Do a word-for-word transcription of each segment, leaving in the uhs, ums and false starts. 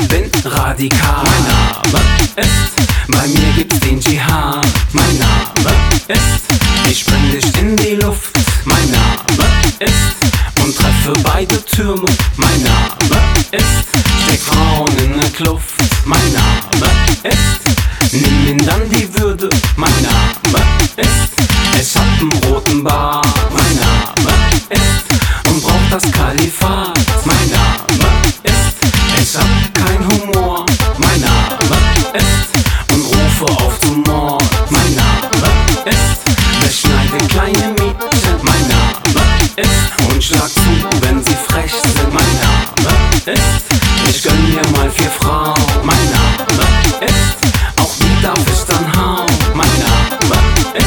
bin radikal. Mein Name ist, bei mir gibt's den Dschihad. Mein Name ist, ich bring dich in die Luft. Mein Name ist, und treffe beide Türme. Mein Name ist, steck Frauen in ne Kluft. Mein Name ist, nimm ihn dann die Würde. Mein Name ist, ich hab einen roten Bart. Mein Name ist, und braucht das Kalifat. Mein Name ist, ich hab kein Humor. Mein Name ist, und rufe auf zum Mord. Mein Name ist, beschneide kleine Mädchen. Mein Name ist, und schlag zu, wenn sie frech sind. Mein Name ist, ich gönn mir mal vier Frauen. Mein Name ist, auch die darf ich dann hauen. Mein Name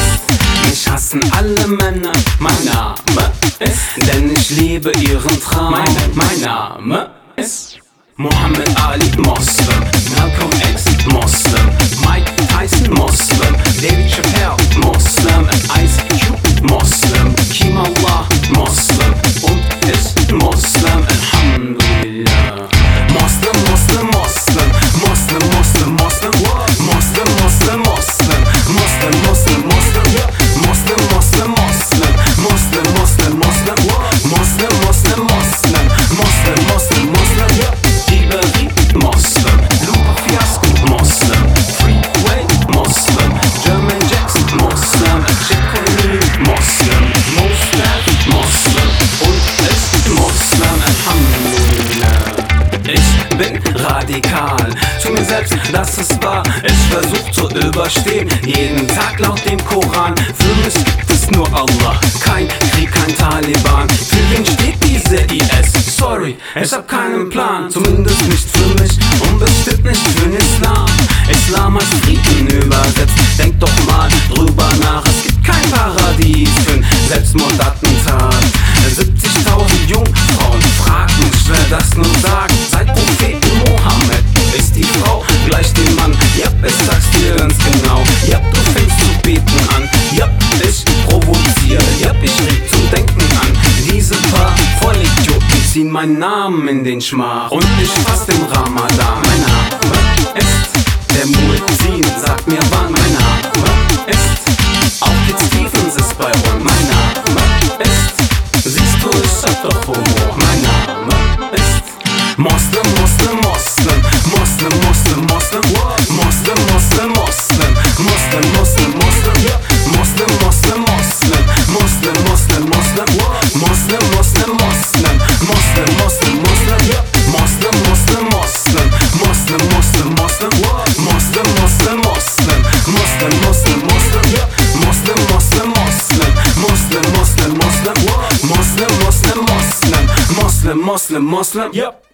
ist, mich hassen alle Männer. Mein Name ist, denn ich liebe ihren Traum. Mein, mein Name ist Muhammad Ali, Moslem. Malcolm X, Moslem. Mike Tyson, Moslem. David Chappelle, Moslem. Ice Cube, Moslem. Kim Allah, Moslem. Und ich Moslem, Alhamdulillah. Moslem, Moslem, Moslem. Moslem, Moslem, Moslem. Moslem, Moslem, Moslem. Moslem, Moslem, Moslem. Moslem, Moslem, Moslem. Moslem, Moslem, Moslem. Moslem, Moslem, Moslem. Moslem, Moslem, Moslem. Iberi, Moslem. Lupe Fiasco, Moslem. Freeway, Moslem. German Jackson, Moslem. Chico Lee, Moslem. Moslem, Moslem. Und ist Moslem, Alhamdulillah. Ich bin radikal, zu mir selbst, das ist wahr. Ich versuch zu überstehen, jeden Tag laut dem Koran. Für mich gibt es nur Allah, kein Krieg, kein Taliban. Für wen steht diese I S? Sorry, ich hab keinen Plan. Zumindest nicht für mich und bestimmt nicht für den Islam. Islam als Frieden übersetzt, denk doch mal drüber nach. Es gibt kein Paradies für ein Selbstmordattentat. siebzigtausend Jungfrauen, frag mich, wer das nur sagt. Seit Propheten Mohammed ist die Frau gleich dem Mann. Ja, ich sag's dir ganz genau. Ja, du fängst zu beten an. Ja, ich provoziere. Ja, ich reg zum Denken an. Diese paar Vollidioten ziehen meinen Namen in den Schmach. Und ich fass den Ramadan. Mein Name ist der Muezzin, sag mir wann. Mein Name ist auch Kid Stevens ist bei uns. Mein Name ist, siehst du, ich hab doch Humor. Mein Name ist Moslem, Moslem, Moslem. Moslem, Moslem, Moslem. Moslem, Moslem, Moslem. Moslem, Moslem, Moslem. Moslem, Moslem, Moslem. Moslem, Moslem, Moslem. Moslem, Moslem, Moslem. Moslem, Moslem, Moslem. Moslem, Moslem, Moslem. Moslem, Moslem, Moslem. Moslem, Moslem, Moslem. Moslem, Moslem, Moslem. Moslem, Moslem, Moslem. Moslem, Moslem, Moslem. Moslem, Moslem, Moslem. Moslem, Moslem, Moslem. Yep.